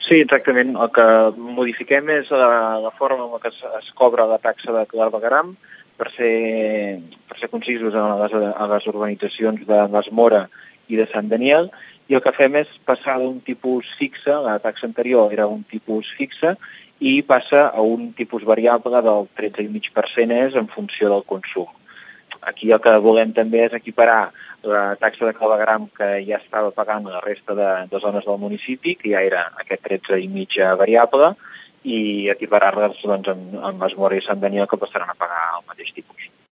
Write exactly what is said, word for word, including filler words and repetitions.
Sí, exactament. El que modifiquem és la, la forma en què es, es cobra la taxa de clavegueram per ser, per ser concisos a les, a les urbanitzacions de Les Mora i de Sant Daniel, i el que fem és passar d'un tipus fixe, la taxa anterior era un tipus fixe, i passa a un tipus variable del tretze coma cinc per cent és en funció del consum. Aquí el que volem també és equiparar la taxa de clavegueram que ja estava pagant la resta de, de zones del municipi, que ja era aquest tretze coma cinc variable, i equiparar-les doncs, amb, amb Les Mora i Sant Daniel, que passaran a pagar el mateix tipus.